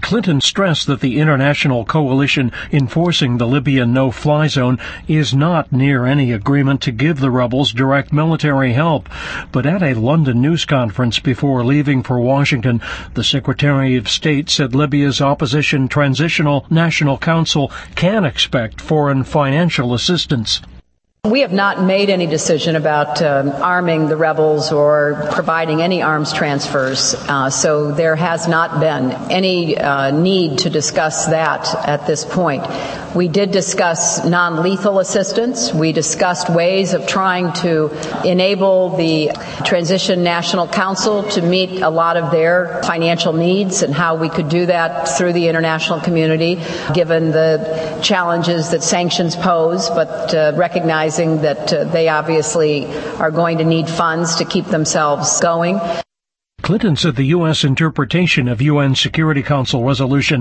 Clinton stressed that the international coalition enforcing the Libyan no-fly zone is not near any agreement to give the rebels direct military help. But at a London news conference before leaving for Washington, the Secretary of State said Libya's opposition Transitional National Council can expect foreign financial assistance. We have not made any decision about arming the rebels or providing any arms transfers, so there has not been any need to discuss that at this point. We did discuss non-lethal assistance. We discussed ways of trying to enable the Transition National Council to meet a lot of their financial needs and how we could do that through the international community, given the challenges that sanctions pose, but recognizing that they obviously are going to need funds to keep themselves going. Clinton said the U.S. interpretation of UN Security Council Resolution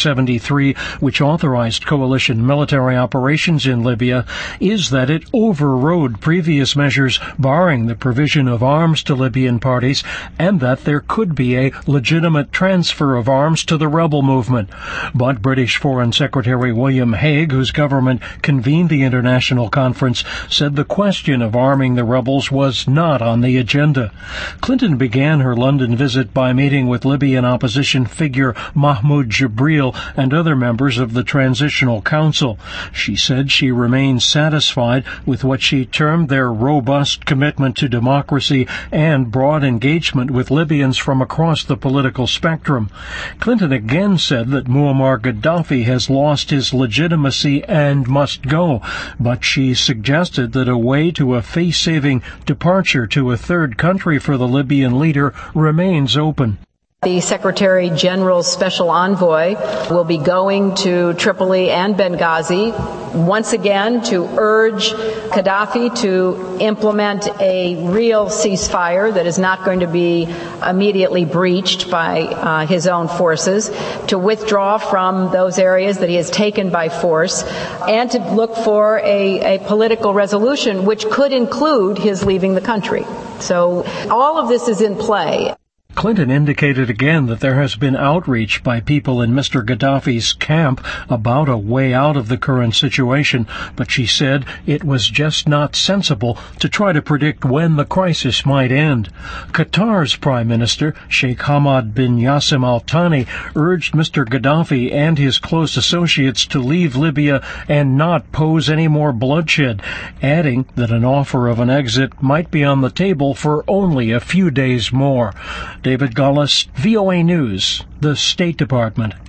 1973, which authorized coalition military operations in Libya, is that it overrode previous measures barring the provision of arms to Libyan parties, and that there could be a legitimate transfer of arms to the rebel movement. But British Foreign Secretary William Hague, whose government convened the international conference, said the question of arming the rebels was not on the agenda. Clinton began her London visit by meeting with Libyan opposition figure Mahmoud Jibril and other members of the Transitional Council. She said she remains satisfied with what she termed their robust commitment to democracy and broad engagement with Libyans from across the political spectrum. Clinton again said that Muammar Gaddafi has lost his legitimacy and must go, but she suggested that a way to a face-saving departure to a third country for the Libyan leader remains open. The Secretary General's special envoy will be going to Tripoli and Benghazi once again to urge Gaddafi to implement a real ceasefire that is not going to be immediately breached by his own forces, to withdraw from those areas that he has taken by force, and to look for a political resolution which could include his leaving the country. So all of this is in play. Clinton indicated again that there has been outreach by people in Mr. Gaddafi's camp about a way out of the current situation, but she said it was just not sensible to try to predict when the crisis might end. Qatar's Prime Minister, Sheikh Hamad bin Yassim Al Thani, urged Mr. Gaddafi and his close associates to leave Libya and not pose any more bloodshed, adding that an offer of an exit might be on the table for only a few days more. David Gullis, VOA News, the State Department.